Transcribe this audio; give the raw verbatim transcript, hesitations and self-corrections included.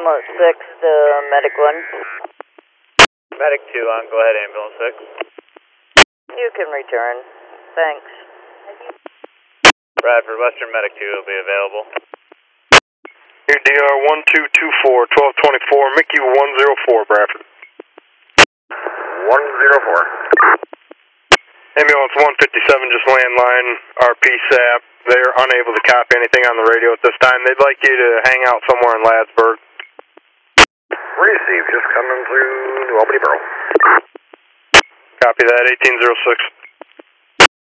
Ambulance six to Medic one. Medic two on, go ahead, Ambulance six. You can return. Thanks. Bradford, Western Medic two will be available. Here, D R one two two four, twelve twenty-four, Mickey one zero four, Bradford. one zero four. Ambulance one fifty-seven, just landline, R P S A P. They're unable to copy anything on the radio at this time. They'd like you to hang out somewhere in Ladsburg. Receive, just coming through New Albany Borough. Copy that, eighteen oh six.